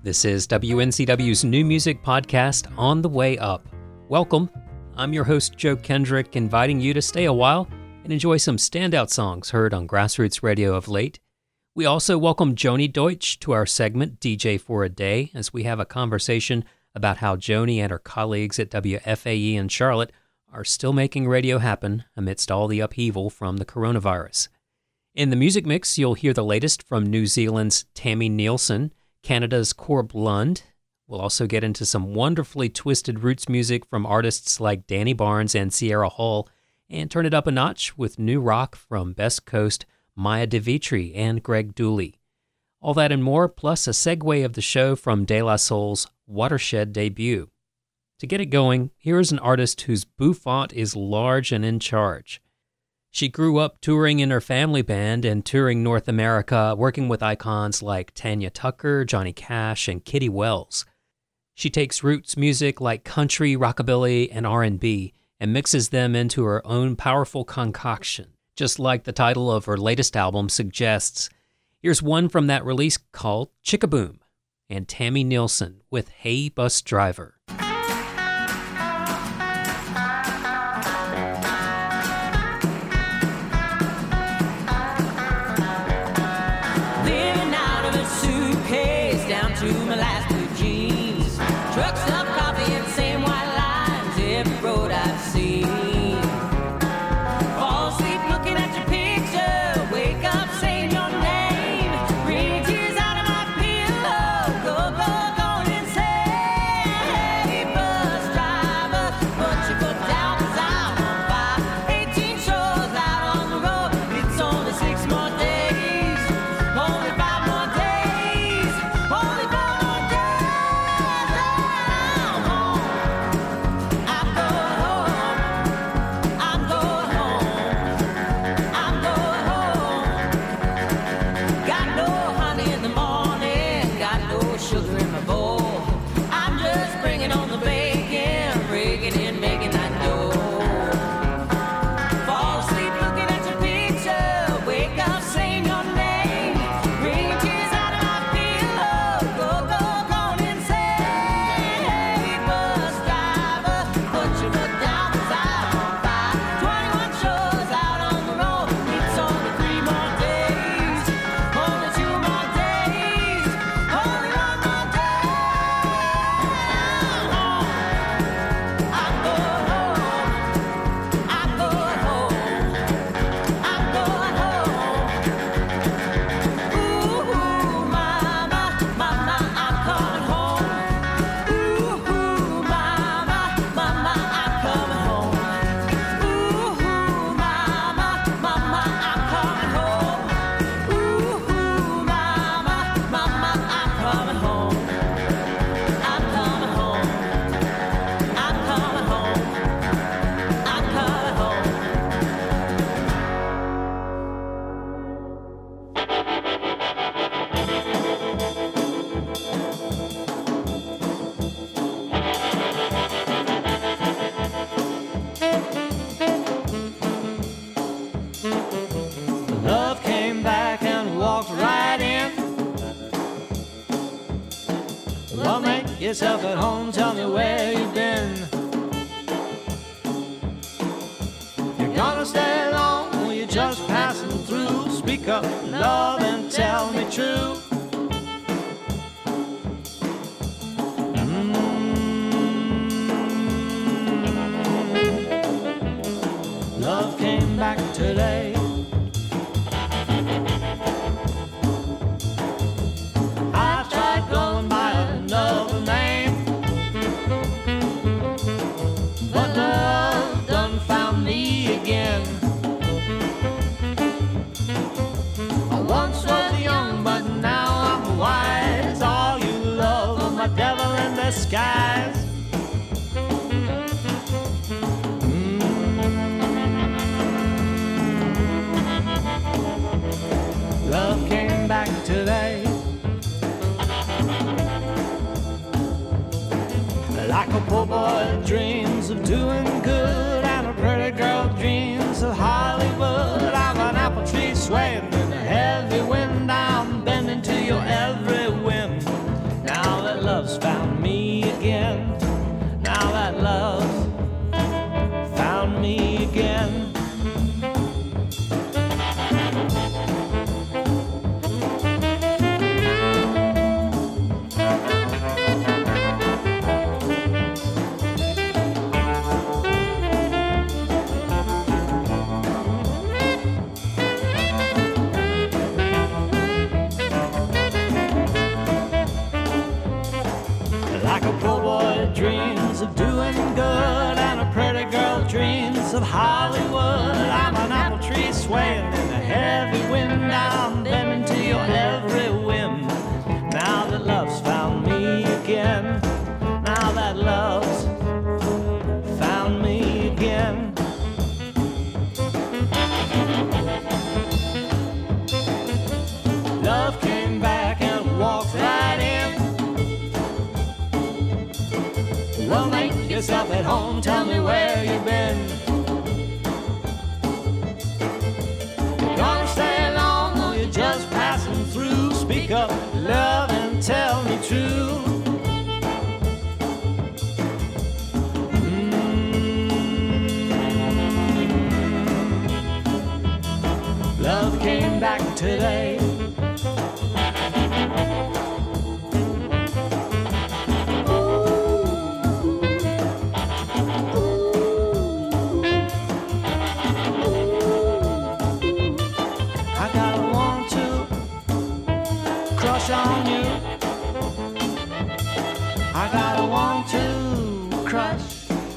This is WNCW's new music podcast, On the Way Up. Welcome. I'm your host, Joe Kendrick, inviting you to stay a while and enjoy some standout songs heard on Grassroots Radio of late. We also welcome Joni Deutsch to our segment, DJ for a Day, as we have a conversation about how Joni and her colleagues at WFAE in Charlotte are still making radio happen amidst all the upheaval from the coronavirus. In the music mix, you'll hear the latest from New Zealand's Tammy Nielsen, Canada's Corb Lund. We'll also get into some wonderfully twisted roots music from artists like Danny Barnes and Sierra Hull, and turn it up a notch with new rock from Best Coast, Maya DeVitri and Greg Dooley. All that and more, plus a segue of the show from De La Soul's Watershed debut. To get it going, here is an artist whose bouffant is large and in charge. She grew up touring in her family band and touring North America, working with icons like Tanya Tucker, Johnny Cash, and Kitty Wells. She takes roots music like country, rockabilly, and R&B and mixes them into her own powerful concoction, just like the title of her latest album suggests. Here's one from that release called Chickaboom, and Tammy Nielsen with Hey Bus Driver. Yourself at home, tell me where you've been. You're gonna stay long or you're just passing through. Speak up, love, and tell me true. Love came back today. Skies. Love came back today. Like a poor boy dreams of doing good, and a pretty girl dreams of Hollywood. I'm an apple tree swaying in a heavy wind. I'm bending to your every whim. Now of Hollywood. I'm an apple tree swaying in the heavy wind. I'm bending to your every whim. Now that love's found me again. Now that love's found me again. Love came back and walked right in. Well, make yourself at home, tell me where you've been. You gonna stay long or you're just passing through? Speak up, love, and tell me true. Love came back today. On you, I gotta want to crush.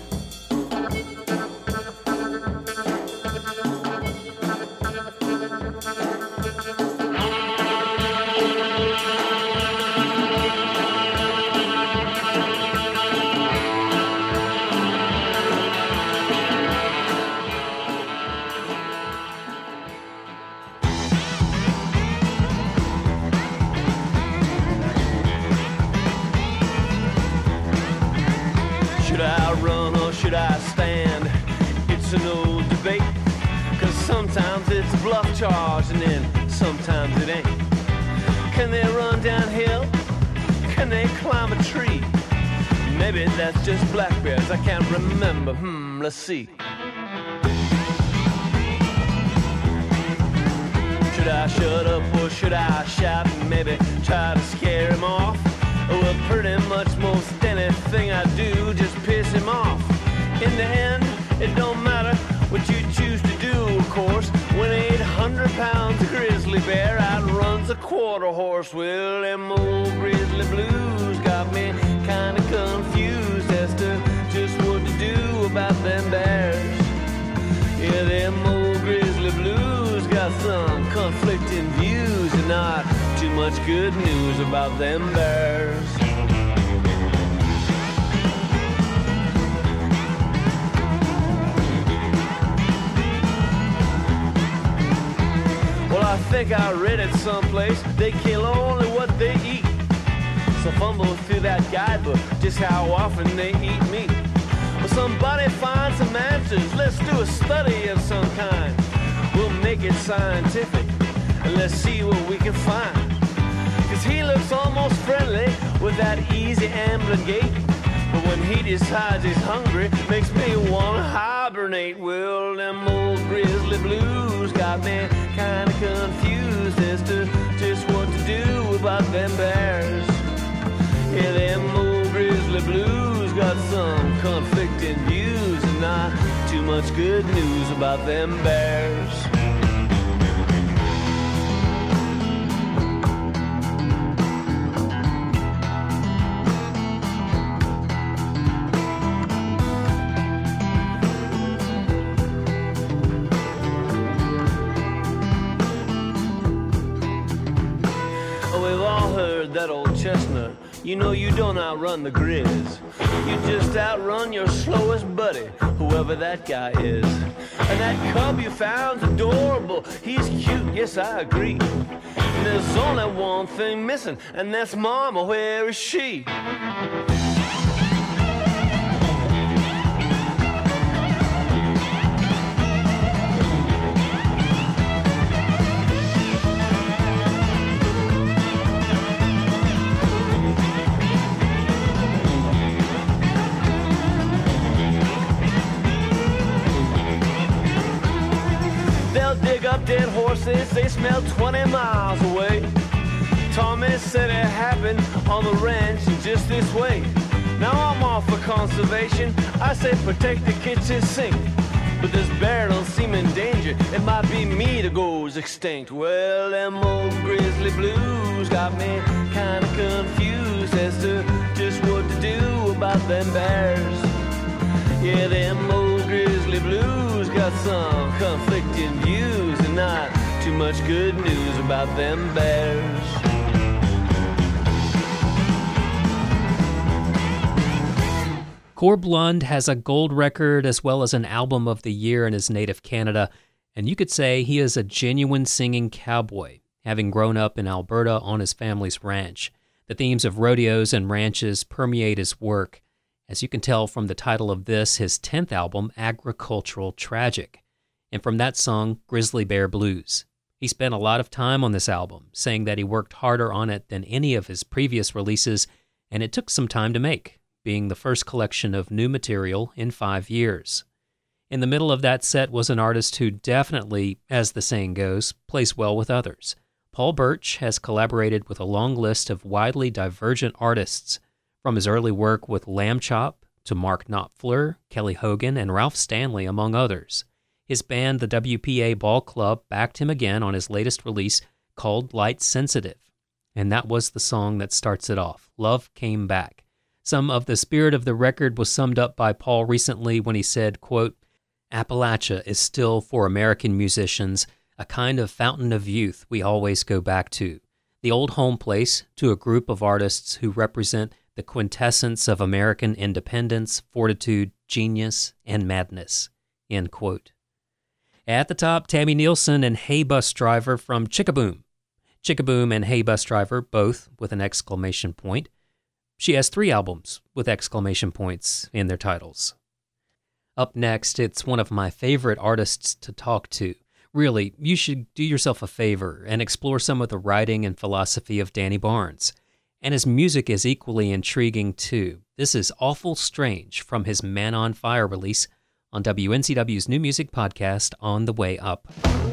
Should I stand? It's an old debate. Cause sometimes it's a bluff charge and then sometimes it ain't. Can they run downhill? Can they climb a tree? Maybe that's just black bears, I can't remember. Let's see. Should I shut up or should I shout and maybe try to scare him off? Well, pretty much most anything I do just piss him off. In the end, it don't matter what you choose to do, of course. When 800 pounds of grizzly bear outruns a quarter horse. Well, them old grizzly blues got me kinda confused as to just what to do about them bears. Yeah, them old grizzly blues got some conflicting views and not too much good news about them bears. I think I read it someplace, they kill only what they eat. So fumble through that guidebook, just how often they eat meat. Well, somebody find some answers, let's do a study of some kind. We'll make it scientific, and let's see what we can find. Cause he looks almost friendly with that easy ambling gait. But when he decides he's hungry, makes me wanna hibernate. Well, them old grizzly blues got me kinda confused as to just what to do about them bears. Yeah, them old grizzly blues got some conflicting views and not too much good news about them bears. That old chestnut, you know you don't outrun the grizz. You just outrun your slowest buddy, whoever that guy is. And that cub you found's adorable, he's cute, yes I agree. And there's only one thing missing, and that's Mama, where is she? Dig up dead horses, they smell 20 miles away. Tommy said it happened on the ranch just this way. Now I'm all for conservation, I say protect the kitchen sink. But this bear don't seem in danger, it might be me that goes extinct. Well, them old grizzly blues got me kinda confused as to just what to do about them bears. Yeah, them old grizzly blues conflicting views and not too much good news about them bears. Corb Lund has a gold record as well as an album of the year in his native Canada, and you could say he is a genuine singing cowboy, having grown up in Alberta on his family's ranch. The themes of rodeos and ranches permeate his work, as you can tell from the title of this, his 10th album, Agricultural Tragic, and from that song, Grizzly Bear Blues. He spent a lot of time on this album, saying that he worked harder on it than any of his previous releases, and it took some time to make, being the first collection of new material in 5 years. In the middle of that set was an artist who definitely, as the saying goes, plays well with others. Paul Birch has collaborated with a long list of widely divergent artists, from his early work with Lamb Chop to Mark Knopfler, Kelly Hogan, and Ralph Stanley, among others. His band, the WPA Ball Club, backed him again on his latest release called Light Sensitive, and that was the song that starts it off, Love Came Back. Some of the spirit of the record was summed up by Paul recently when he said, quote, "Appalachia is still, for American musicians, a kind of fountain of youth we always go back to, the old home place to a group of artists who represent the quintessence of American independence, fortitude, genius, and madness," end quote. At the top, Tammy Nielsen and Hey Bus Driver from Chickaboom. Chickaboom and Hey Bus Driver, both with an exclamation point. She has 3 albums with exclamation points in their titles. Up next, it's one of my favorite artists to talk to. Really, you should do yourself a favor and explore some of the writing and philosophy of Danny Barnes. And his music is equally intriguing too. This is Awful Strange from his Man on Fire release on WNCW's New Music Podcast, On the Way Up.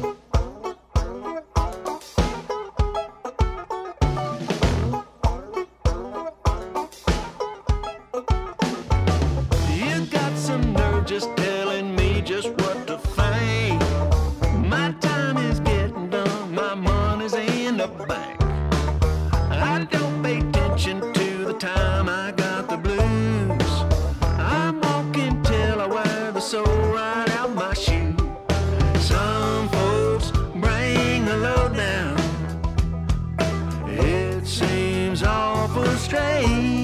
You got some nerve just telling me just what to think. My time is getting done, my money's in the bank. I don't pay attention to the time, I got the blues. I'm walking till I wear the sole right out my shoe. Some folks bring the load down. It seems awful strange.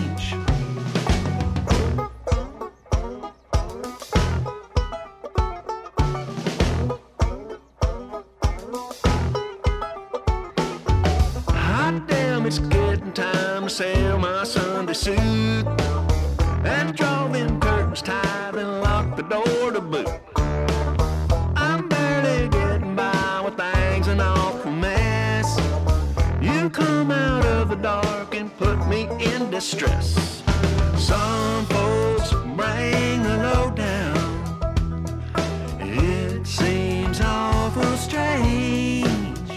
Hot damn, it's getting time to sell my Sunday suit and draw them curtains tight and lock the door to boot. I'm barely getting by with things an awful mess. You come out of the dark and put me in distress. Some folks bring the load down. It seems awful strange.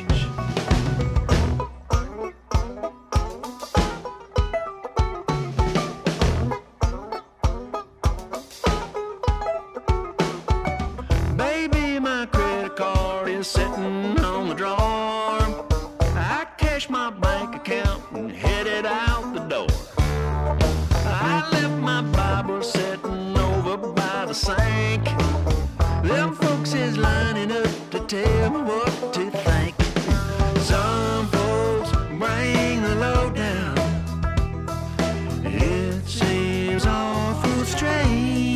Baby, my credit card is sitting on the drawer. I cash my bank account and headed out the door. I left my Bible sitting over by the sink. Them folks is lining up to tell me what to think. Some folks bring the load down. It seems awful strange.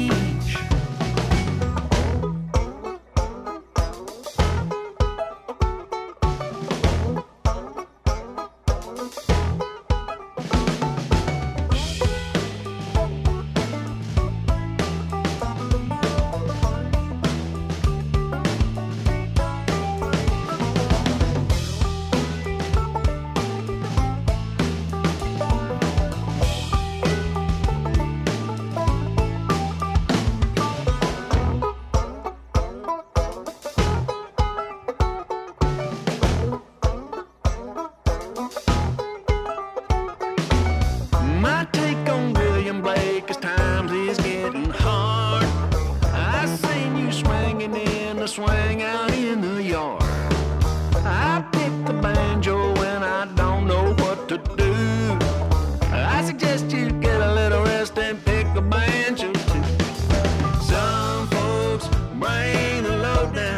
My take on William Blake as times is getting hard. I seen you swinging in the swing out in the yard. I pick the banjo when I don't know what to do. I suggest you get a little rest and pick a banjo too. Some folks bring the load down.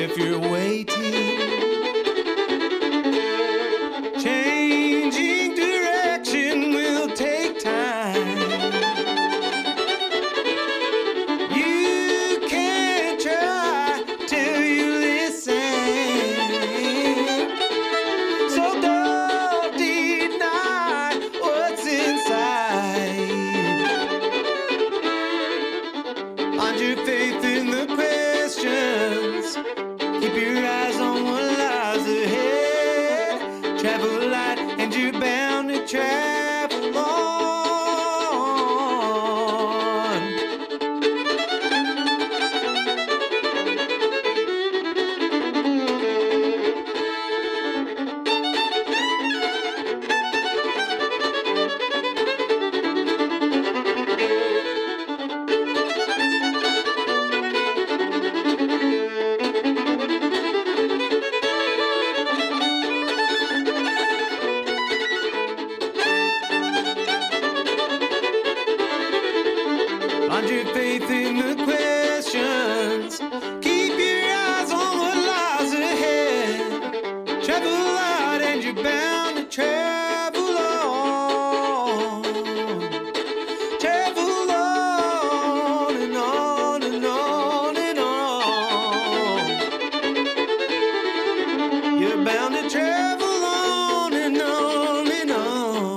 if you're waiting. Changing direction will take time. You can't try till you listen. So don't deny what's inside. Find your faith in the questions. Keep your eyes on what lies ahead. Travel light and you're bound to travel on. Find your faith in the questions. Keep your eyes on what lies ahead. Travel light and you're bound to travel on. Travel on and on and on and on. You're bound to travel on and on and on.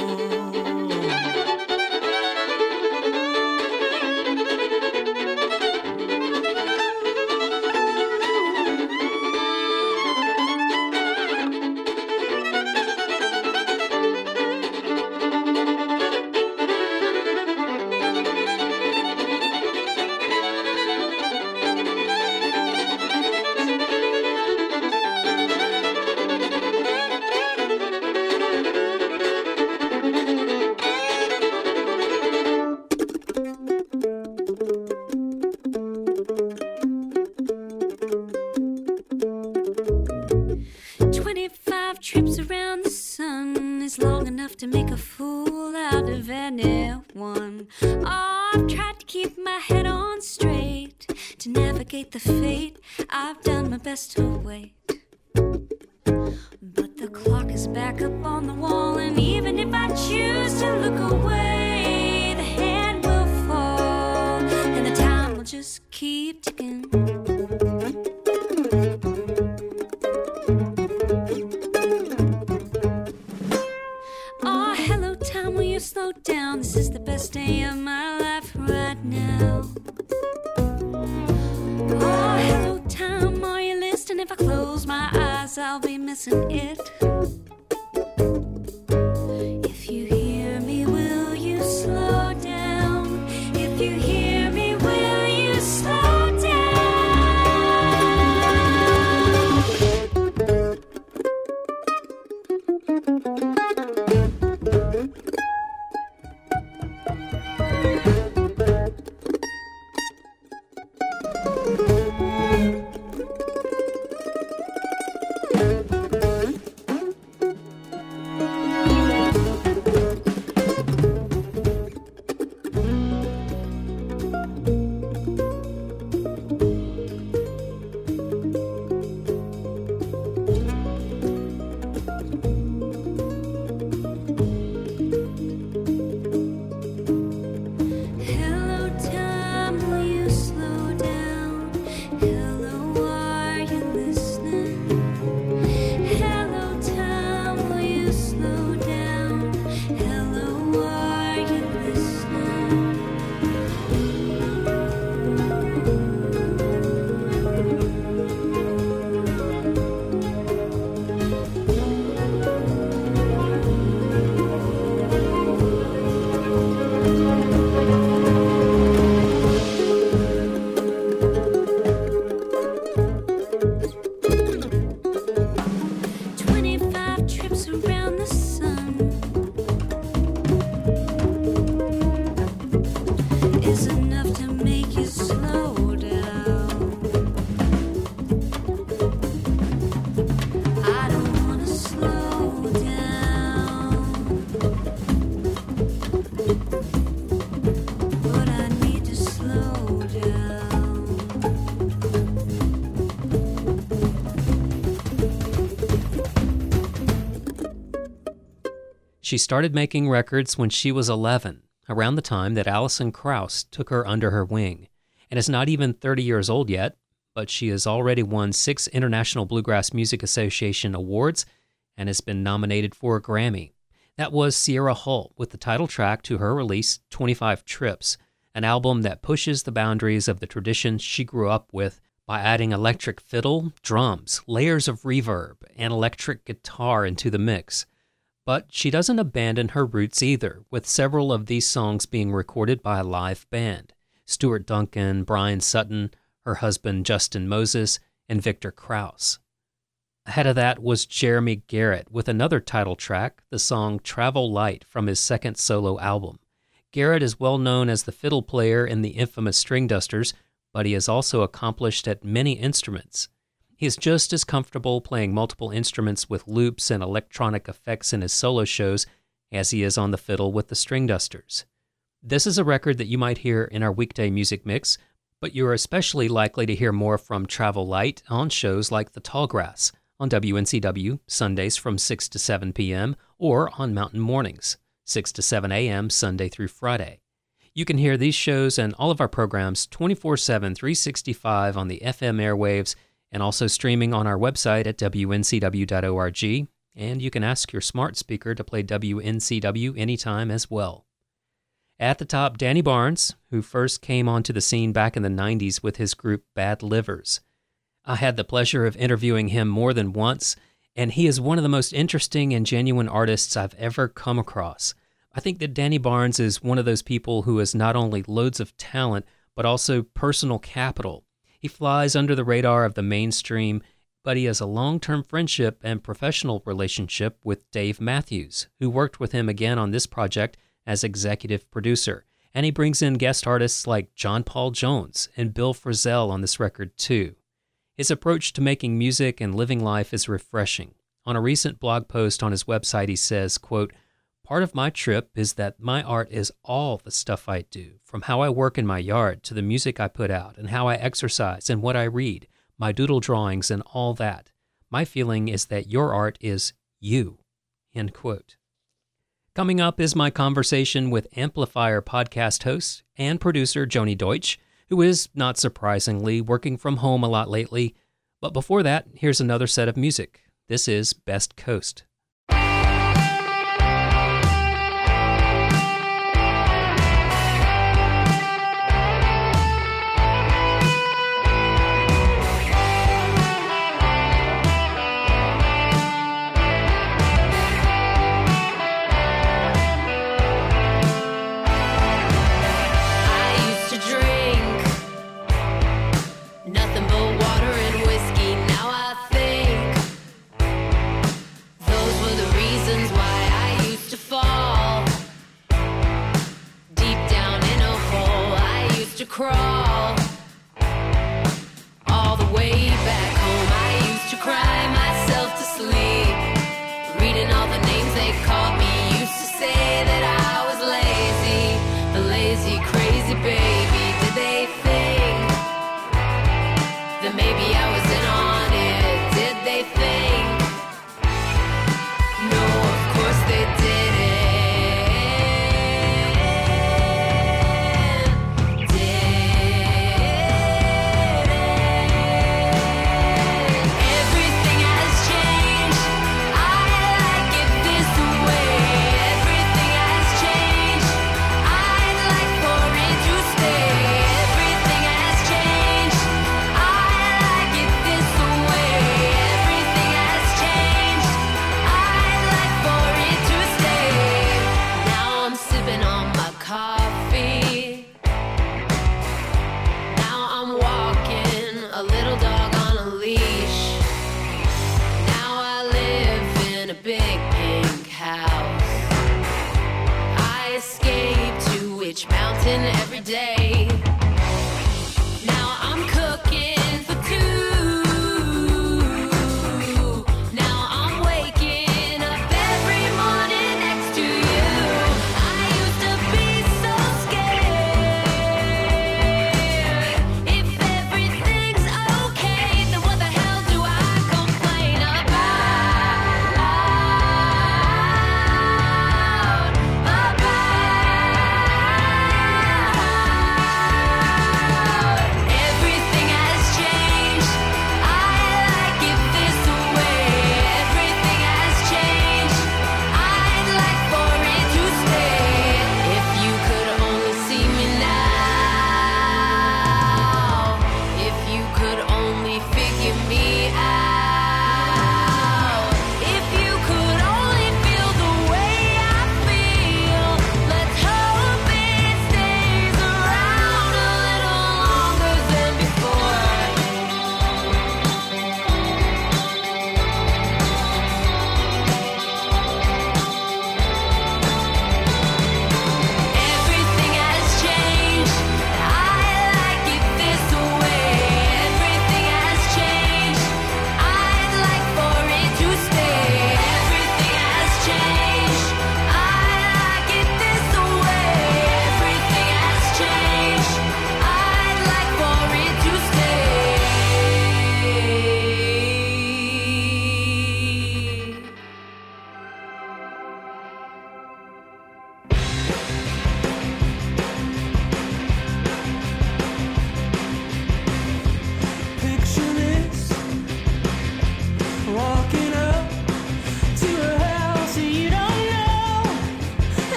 Trips around the sun is long enough to make a fool out of anyone. Oh, I've tried to keep my head on straight, to navigate the fate. I've done my best to wait, but the clock is back up on the wall, and even if I choose to look away, the hand will fall, and the time will just keep ticking. Slow down, this is the best day of my life right now. Oh, hello time, are you listening? If I close my eyes, I'll be missing it. If you hear me, will you slow down? If you hear me, will you slow down? She started making records when she was 11, around the time that Alison Krauss took her under her wing, and is not even 30 years old yet, but she has already won 6 International Bluegrass Music Association awards and has been nominated for a Grammy. That was Sierra Hull with the title track to her release, 25 Trips, an album that pushes the boundaries of the traditions she grew up with by adding electric fiddle, drums, layers of reverb, and electric guitar into the mix. But she doesn't abandon her roots either, with several of these songs being recorded by a live band. Stuart Duncan, Brian Sutton, her husband Justin Moses, and Victor Krauss. Ahead of that was Jeremy Garrett with another title track, the song Travel Light from his second solo album. Garrett is well known as the fiddle player in the infamous String Dusters, but he is also accomplished at many instruments. He is just as comfortable playing multiple instruments with loops and electronic effects in his solo shows as he is on the fiddle with the String Dusters. This is a record that you might hear in our weekday music mix, but you're especially likely to hear more from Travel Light on shows like The Tallgrass on WNCW Sundays from 6 to 7 p.m. or on Mountain Mornings, 6 to 7 a.m. Sunday through Friday. You can hear these shows and all of our programs 24/7, 365 on the FM airwaves and also streaming on our website at wncw.org, and you can ask your smart speaker to play WNCW anytime as well. At the top, Danny Barnes, who first came onto the scene back in the 90s with his group Bad Livers. I had the pleasure of interviewing him more than once, and he is one of the most interesting and genuine artists I've ever come across. I think that Danny Barnes is one of those people who has not only loads of talent, but also personal capital. He flies under the radar of the mainstream, but he has a long-term friendship and professional relationship with Dave Matthews, who worked with him again on this project as executive producer, and he brings in guest artists like John Paul Jones and Bill Frisell on this record too. His approach to making music and living life is refreshing. On a recent blog post on his website, he says, quote, "Part of my trip is that my art is all the stuff I do, from how I work in my yard to the music I put out and how I exercise and what I read, my doodle drawings and all that. My feeling is that your art is you." End quote. Coming up is my conversation with Amplifier podcast host and producer Joni Deutsch, who is, not surprisingly, working from home a lot lately. But before that, here's another set of music. This is Best Coast. Nothing but water and whiskey. Now I think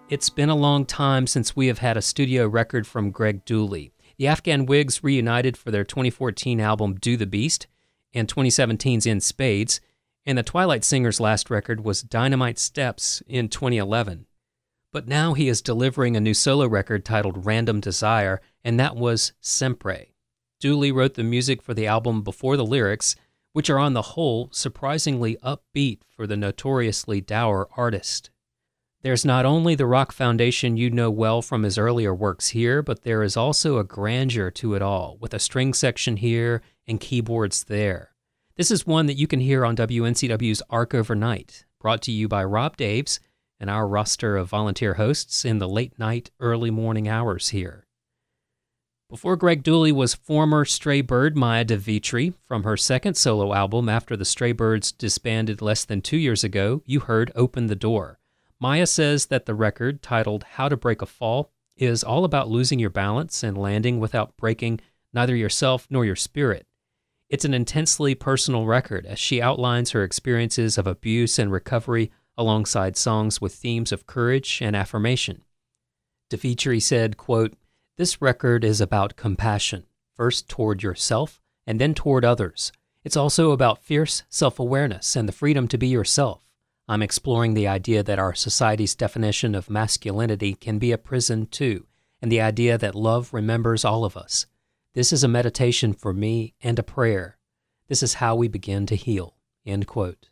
It's been a long time since we have had a studio record from Greg Dulli. The Afghan Whigs reunited for their 2014 album Do the Beast and 2017's In Spades, and the Twilight Singer's last record was Dynamite Steps in 2011. But now he is delivering a new solo record titled Random Desire, and that was Sempre. Dulli wrote the music for the album before the lyrics, which are on the whole surprisingly upbeat for the notoriously dour artist. There's not only the rock foundation you know well from his earlier works here, but there is also a grandeur to it all, with a string section here and keyboards there. This is one that you can hear on WNCW's Arc Overnight, brought to you by Rob Daves and our roster of volunteer hosts in the late night, early morning hours here. Before Greg Dulli was former Stray Bird Maya DeVitri. From her second solo album after the Stray Birds disbanded less than 2 years ago, you heard Open the Door. Maya says that the record, titled How to Break a Fall, is all about losing your balance and landing without breaking neither yourself nor your spirit. It's an intensely personal record as she outlines her experiences of abuse and recovery alongside songs with themes of courage and affirmation. DeVitri said, quote, "This record is about compassion, first toward yourself and then toward others. It's also about fierce self-awareness and the freedom to be yourself. I'm exploring the idea that our society's definition of masculinity can be a prison too, and the idea that love remembers all of us. This is a meditation for me and a prayer. This is how we begin to heal." End quote.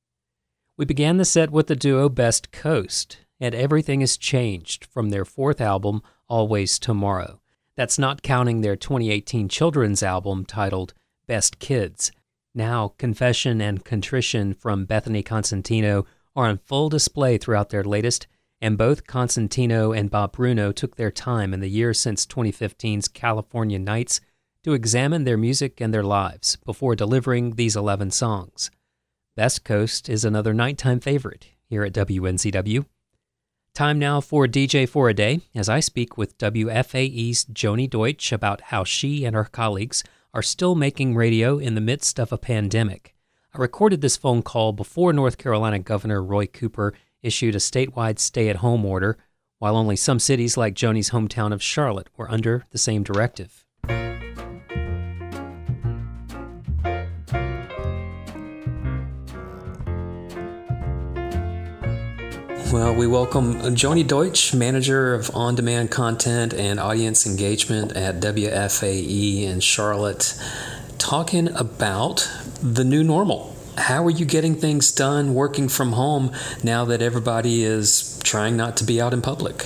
We began the set with the duo Best Coast, and everything has changed from their fourth album, Always Tomorrow. That's not counting their 2018 children's album titled Best Kids. Now, Confession and Contrition from Bethany Constantino are on full display throughout their latest, and both Constantino and Bob Bruno took their time in the years since 2015's California Nights to examine their music and their lives before delivering these 11 songs. Best Coast is another nighttime favorite here at WNCW. Time now for DJ for a Day, as I speak with WFAE's Joni Deutsch about how she and her colleagues are still making radio in the midst of a pandemic. I recorded this phone call before North Carolina Governor Roy Cooper issued a statewide stay-at-home order, while only some cities like Joni's hometown of Charlotte were under the same directive. Well, we welcome Joni Deutsch, Manager of On-Demand Content and Audience Engagement at WFAE in Charlotte, talking about the new normal. How are you getting things done working from home now that everybody is trying not to be out in public?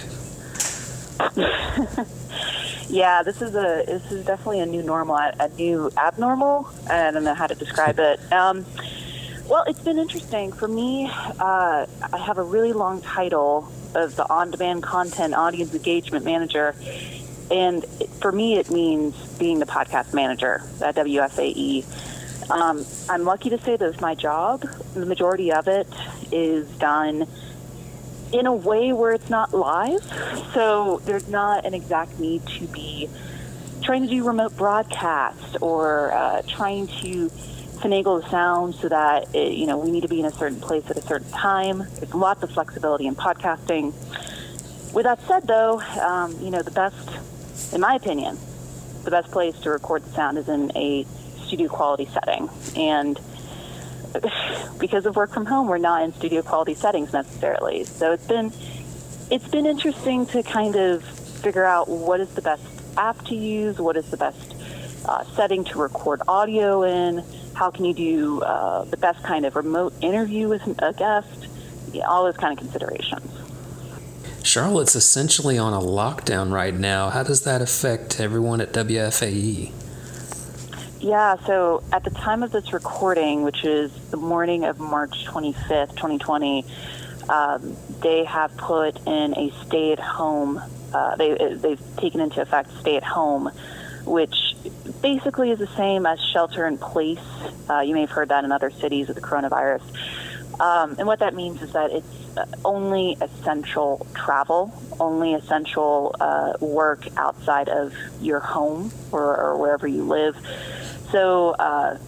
Yeah, this is definitely a new normal, a new abnormal. I don't know how to describe it. Well, it's been interesting. For me, I have a really long title of the On-Demand Content Audience Engagement Manager, and for me it means being the podcast manager at WFAE. I'm lucky to say that it's my job. The majority of it is done in a way where it's not live, so there's not an exact need to be trying to do remote broadcast or trying to finagle the sound so that we need to be in a certain place at a certain time. There's lots of flexibility in podcasting. With that said, though, the best, in my opinion, the best place to record the sound is in a studio quality setting. And because of work from home, we're not in studio quality settings necessarily. So it's been interesting to kind of figure out what is the best app to use, what is the best setting to record audio in. How can you do the best kind of remote interview with a guest? Yeah, all those kind of considerations. Charlotte's essentially on a lockdown right now. How does that affect everyone at WFAE? Yeah, so at the time of this recording, which is the morning of March 25th, 2020, they have put in a stay-at-home, they've taken into effect stay-at-home, which basically is the same as shelter in place. You may have heard that in other cities with the coronavirus. And what that means is that it's only essential travel, only essential work outside of your home or wherever you live. So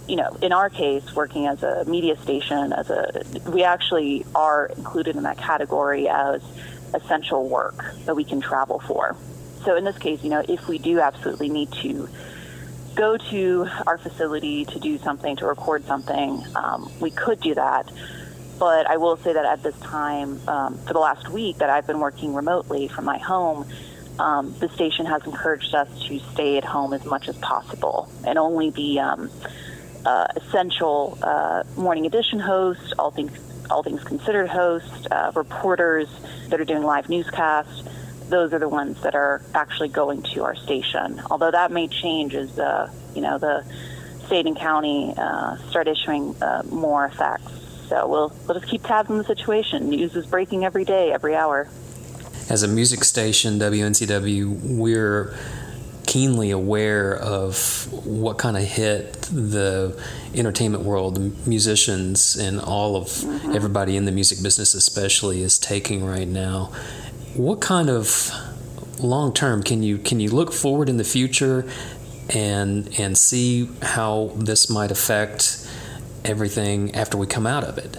in our case, working as a media station, we actually are included in that category as essential work that we can travel for. So in this case, if we do absolutely need to go to our facility to do something, to record something, we could do that. But I will say that at this time, for the last week that I've been working remotely from my home, the station has encouraged us to stay at home as much as possible and only be essential morning edition hosts, all things considered hosts, reporters that are doing live newscasts. Those are the ones that are actually going to our station. Although that may change as the state and county start issuing more effects. So we'll just keep tabs on the situation. News is breaking every day, every hour. As a music station, WNCW, we're keenly aware of what kind of hit the entertainment world, the musicians, and all of everybody in the music business especially is taking right now. What kind of long term can you look forward in the future and see how this might affect everything after we come out of it?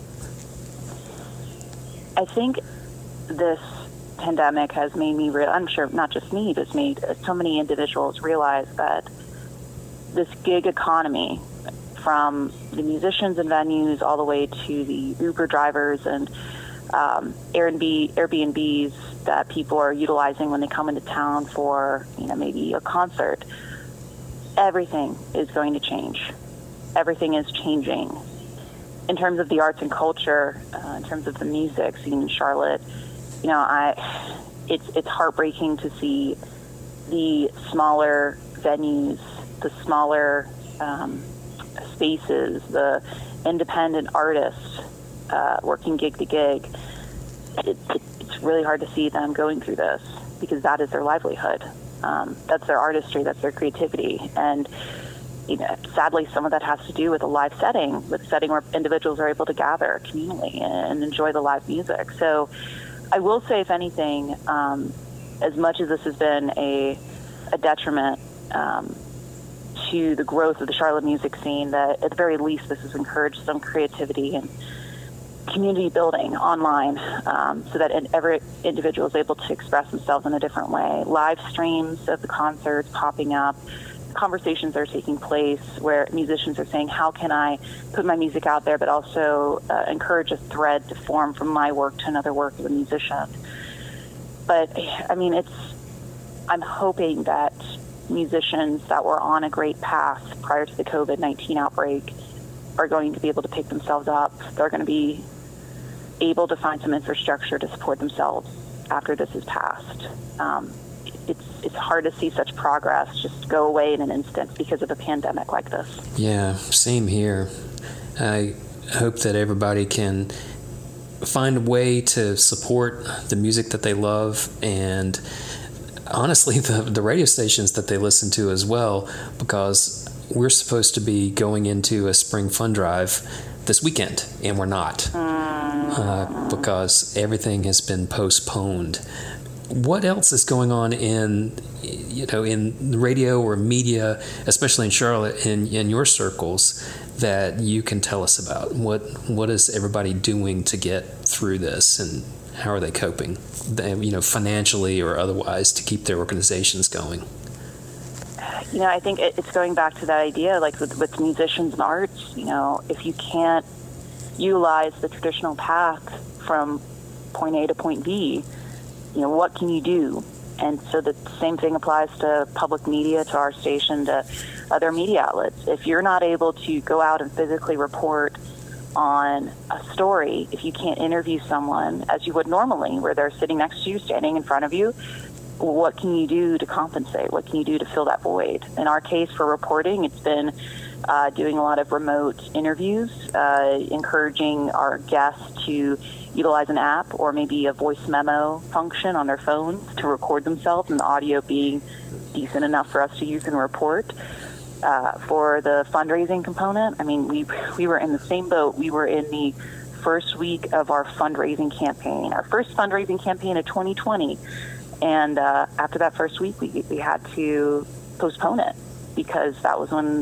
I think this pandemic has made me I'm sure not just me, but it's made so many individuals realize that this gig economy, from the musicians and venues all the way to the Uber drivers and Airbnbs that people are utilizing when they come into town for maybe a concert, everything is going to change. Everything is changing. In terms of the arts and culture, in terms of the music scene in Charlotte, it's heartbreaking to see the smaller venues, the smaller spaces, the independent artists working gig to gig. It's really hard to see them going through this because that is their livelihood. That's their artistry, that's their creativity. And sadly, some of that has to do with a live setting, with a setting where individuals are able to gather communally and enjoy the live music. So I will say, if anything, as much as this has been a detriment to the growth of the Charlotte music scene, that at the very least this has encouraged some creativity and community building online, so that every individual is able to express themselves in a different way. Live streams of the concerts popping up, conversations are taking place where musicians are saying, how can I put my music out there, but also encourage a thread to form from my work to another work of a musician. But I'm hoping that musicians that were on a great path prior to the COVID-19 outbreak are going to be able to pick themselves up. They're going to be able to find some infrastructure to support themselves after this is passed. It's hard to see such progress just go away in an instant because of a pandemic like this. Yeah, same here. I hope that everybody can find a way to support the music that they love, and honestly the radio stations that they listen to as well, because we're supposed to be going into a spring fund drive this weekend, and we're not, because everything has been postponed. What else is going on in radio or media, especially in Charlotte, in your circles, that you can tell us about? What is everybody doing to get through this, and how are they coping, financially or otherwise, to keep their organizations going? I think it's going back to that idea, like with musicians and arts, if you can't utilize the traditional path from point A to point B, what can you do? And so the same thing applies to public media, to our station, to other media outlets. If you're not able to go out and physically report on a story, if you can't interview someone as you would normally, where they're sitting next to you, standing in front of you, what can you do to compensate? What can you do to fill that void? In our case, for reporting, it's been doing a lot of remote interviews, encouraging our guests to utilize an app or maybe a voice memo function on their phones to record themselves, and the audio being decent enough for us to use and report. For the fundraising component, we were in the same boat. We were in the first week of our fundraising campaign, our first fundraising campaign of 2020. And after that first week, we had to postpone it because that was when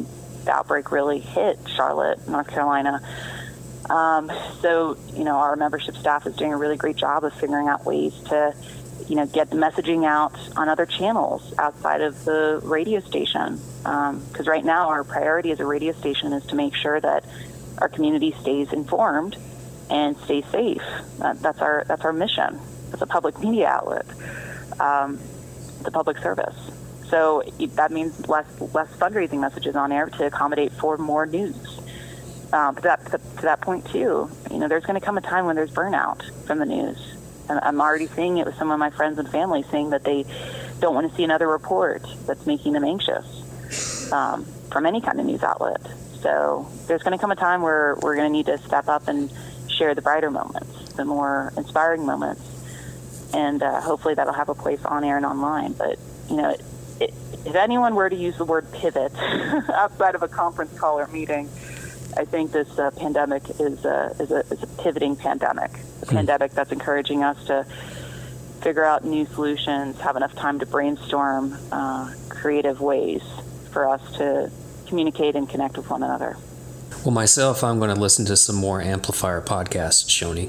the outbreak really hit Charlotte, North Carolina. So, our membership staff is doing a really great job of figuring out ways to, get the messaging out on other channels outside of the radio station. Because right now our priority as a radio station is to make sure that our community stays informed and stays safe. That's our mission as a public media outlet, the public service. So that means less fundraising messages on air to accommodate for more news. To that point too, there's going to come a time when there's burnout from the news. And I'm already seeing it with some of my friends and family saying that they don't want to see another report that's making them anxious from any kind of news outlet. So there's going to come a time where we're going to need to step up and share the brighter moments, the more inspiring moments, and hopefully that'll have a place on air and online. But, if anyone were to use the word pivot outside of a conference call or meeting, I think this pandemic is a pivoting pandemic, a pandemic that's encouraging us to figure out new solutions, have enough time to brainstorm creative ways for us to communicate and connect with one another. Well, myself, I'm going to listen to some more Amplifier podcasts, Shoni.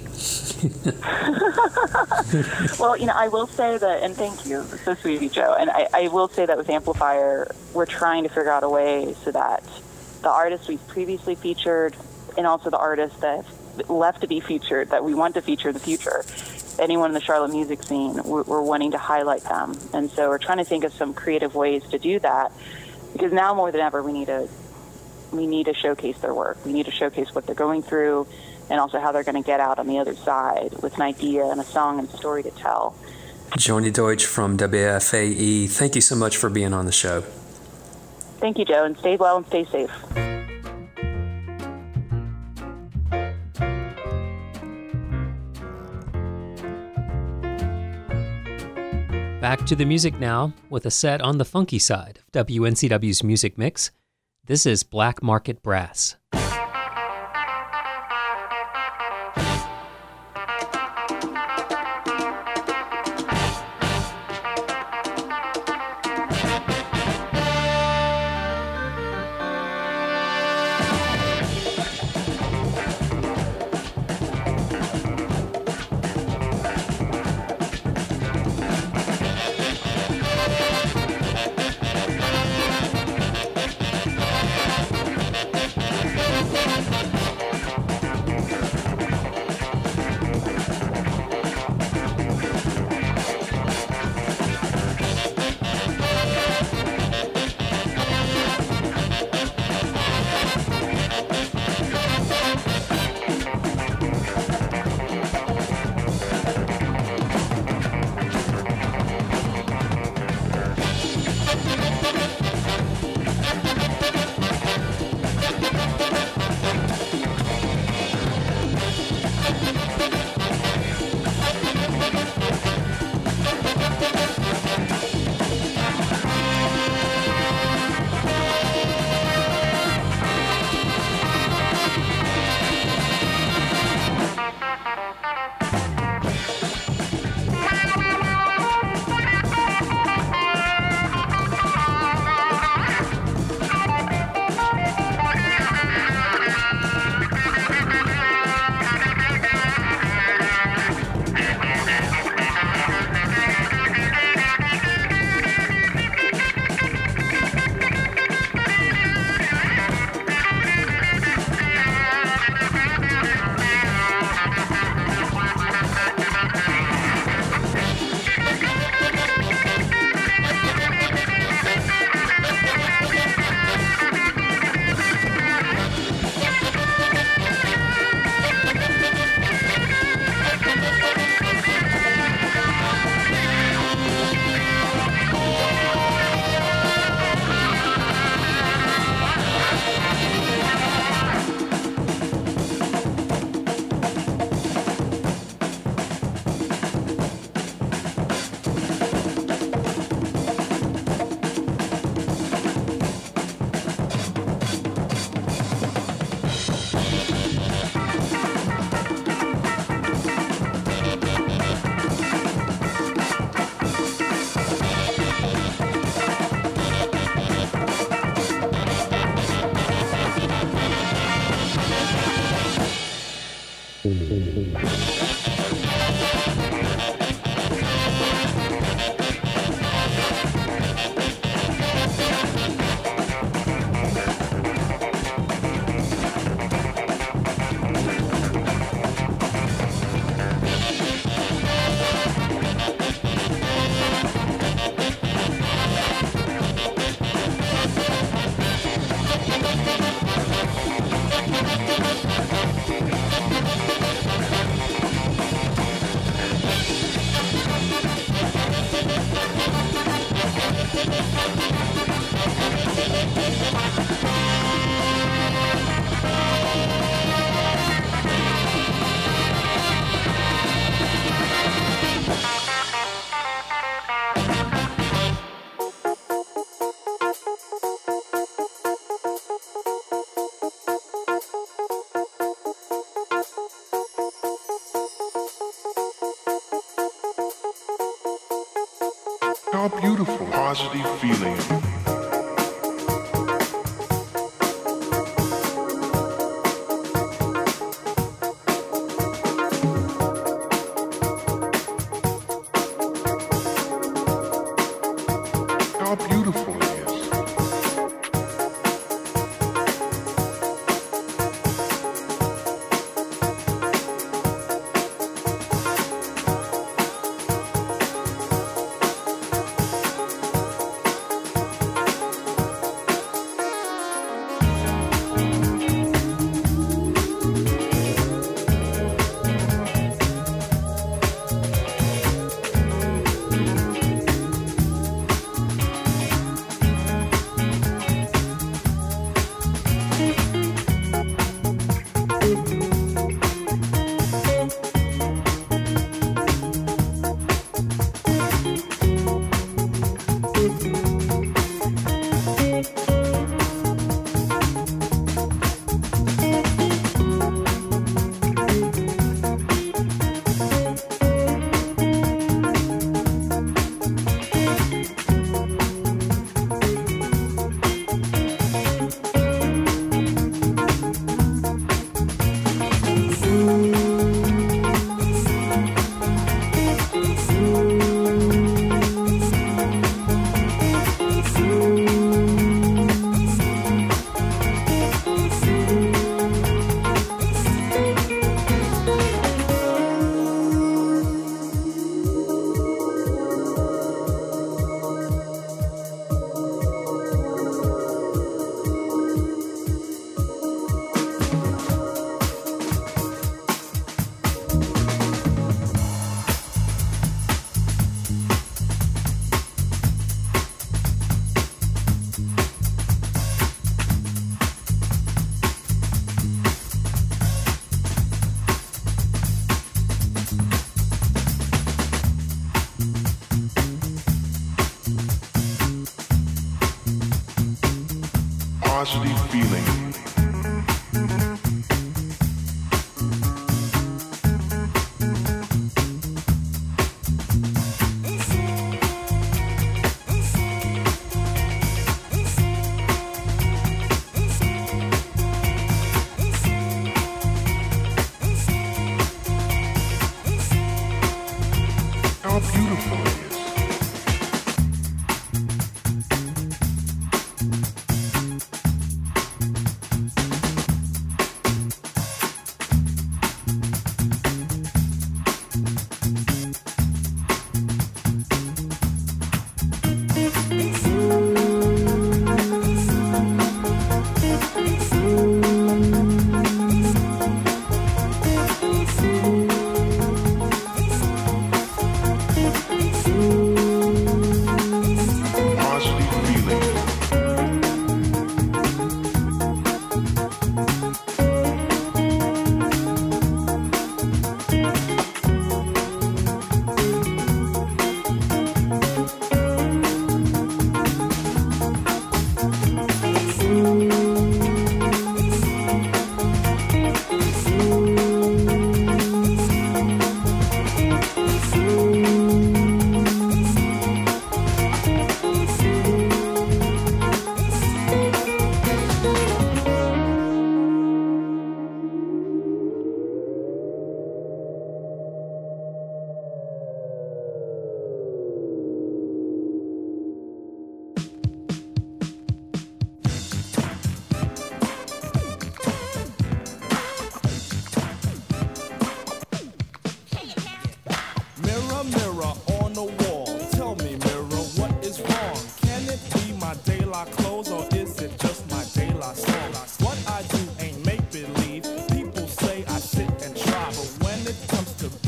Well, I will say that, and thank you, it's so sweet of you, Joe, and I will say that with Amplifier, we're trying to figure out a way so that the artists we've previously featured and also the artists that have left to be featured, that we want to feature in the future, anyone in the Charlotte music scene, we're wanting to highlight them. And so we're trying to think of some creative ways to do that, because now more than ever we need to showcase their work. We need to showcase what they're going through and also how they're going to get out on the other side with an idea and a song and story to tell. Joni Deutsch from WFAE, thank you so much for being on the show. Thank you, Joe, and stay well and stay safe. Back to the music now with a set on the funky side of WNCW's music mix. This is Black Market Brass. How beautiful, positive feeling. How beautiful it is. Positive feeling. How beautiful it is.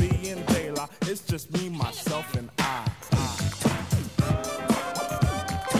It's just me, myself, and I.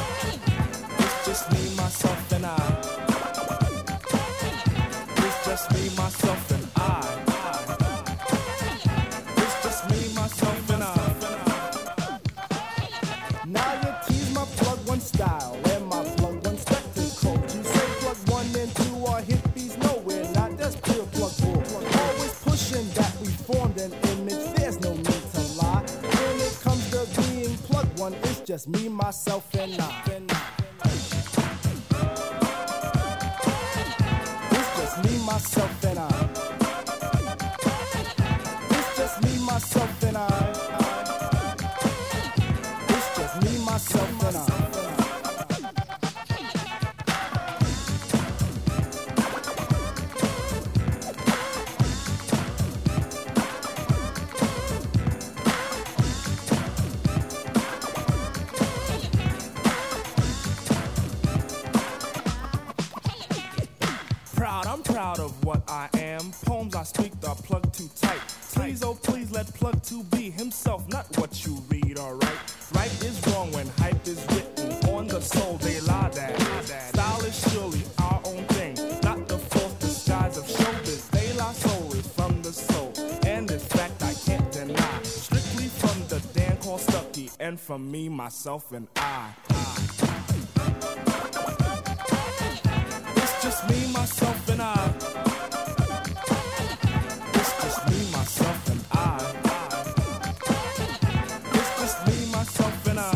just me, myself, and I. It's just me, myself, and I. It's just me, myself, and I. It's just me, myself, and I. I'm proud of what I am. Poems I speak are plugged too tight. Please, oh please, let plug to be himself, not what you read, alright? Right is wrong when hype is written on the soul, they lie that. Style is surely our own thing, not the false disguise of showbiz. They lie solely from the soul, and this fact I can't deny. Strictly from the Dan called Stucky, and from me, myself, and I. It's just me, myself, and I. It's just me, myself, and I. It's just me, myself, and I.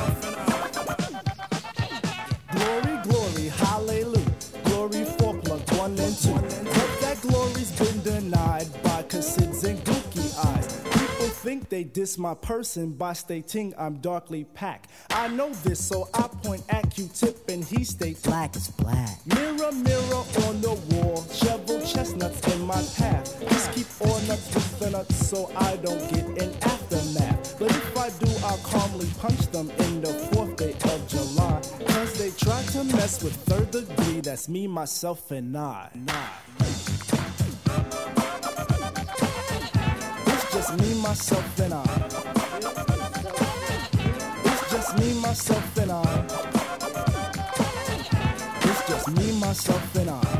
Glory, glory, hallelujah. Glory for plug 1 and 2. But that glory's been denied by Cassids and Gookie eyes. People think they diss my person by stating I'm darkly packed. I know this, so I point at Q-Tip and he states black is black. Mirror, mirror on the wall, shovel chestnuts in my path. Just keep all nuts with the nuts so I don't get an aftermath. But if I do, I'll calmly punch them in the 4th day of July. Cause they try to mess with 3rd degree, that's me, myself, and I. It's just me, myself, and I. It's just me, myself, and I. It's just me, myself, and I.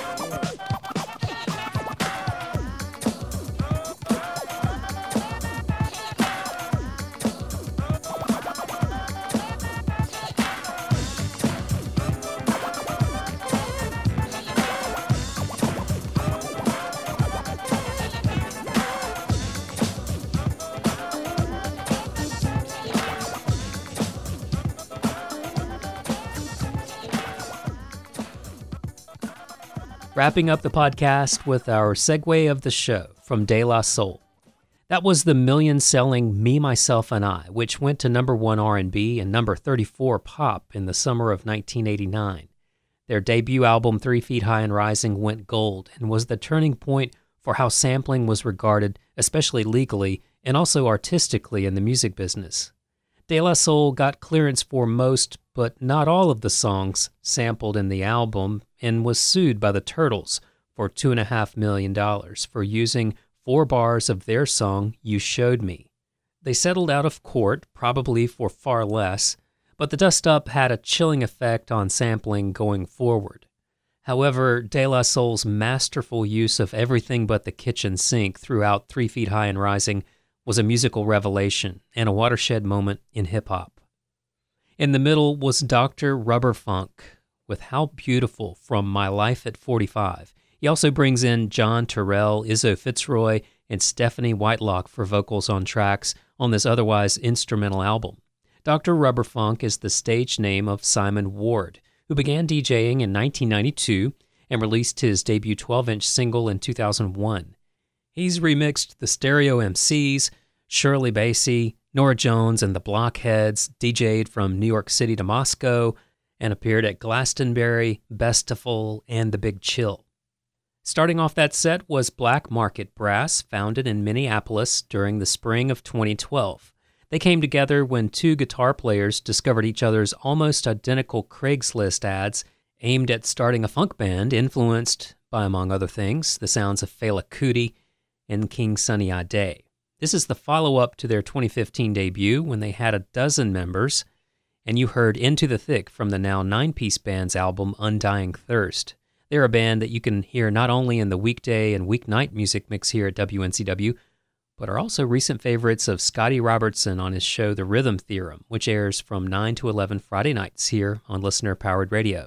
Wrapping up the podcast with our segue of the show from De La Soul. That was the million-selling Me, Myself, and I, which went to number 1 R&B and number 34 pop in the summer of 1989. Their debut album, 3 Feet High and Rising, went gold and was the turning point for how sampling was regarded, especially legally and also artistically in the music business. De La Soul got clearance for most, but not all of the songs sampled in the album and was sued by the Turtles for $2.5 million for using 4 bars of their song, You Showed Me. They settled out of court, probably for far less, but the dust-up had a chilling effect on sampling going forward. However, De La Soul's masterful use of everything but the kitchen sink throughout 3 Feet High and Rising was a musical revelation and a watershed moment in hip-hop. In the middle was Dr. Rubber Funk with How Beautiful from My Life at 45. He also brings in John Terrell, Izzo Fitzroy, and Stephanie Whitelock for vocals on tracks on this otherwise instrumental album. Dr. Rubber Funk is the stage name of Simon Ward, who began DJing in 1992 and released his debut 12-inch single in 2001. He's remixed the Stereo MCs, Shirley Bassey, Nora Jones and the Blockheads, DJ'd from New York City to Moscow, and appeared at Glastonbury, Bestival, and The Big Chill. Starting off that set was Black Market Brass, founded in Minneapolis during the spring of 2012. They came together when 2 guitar players discovered each other's almost identical Craigslist ads aimed at starting a funk band influenced by, among other things, the sounds of Fela Kuti and King Sunny Ade. This is the follow-up to their 2015 debut when they had 12 members, and you heard Into the Thick from the now 9-piece band's album Undying Thirst. They're a band that you can hear not only in the weekday and weeknight music mix here at WNCW, but are also recent favorites of Scotty Robertson on his show The Rhythm Theorem, which airs from 9 to 11 Friday nights here on listener-powered radio.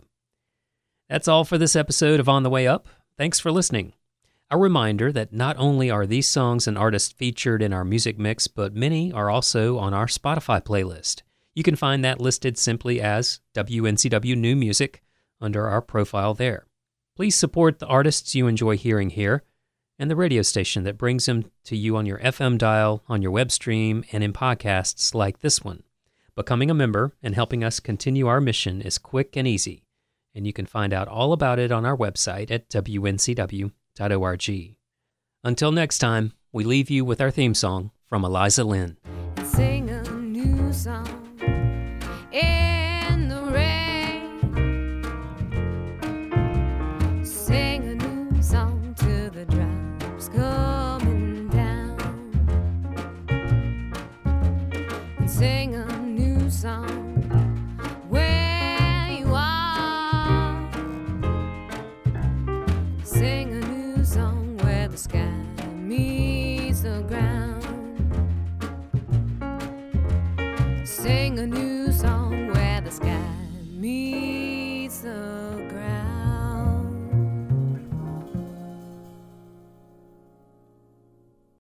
That's all for this episode of On the Way Up. Thanks for listening. A reminder that not only are these songs and artists featured in our music mix, but many are also on our Spotify playlist. You can find that listed simply as WNCW New Music under our profile there. Please support the artists you enjoy hearing here and the radio station that brings them to you on your FM dial, on your web stream, and in podcasts like this one. Becoming a member and helping us continue our mission is quick and easy, and you can find out all about it on our website at wncw.org. Until next time, we leave you with our theme song from Eliza Lynn. Sing a new song in the rain. Sing a new song till the drops coming down. Sing a new song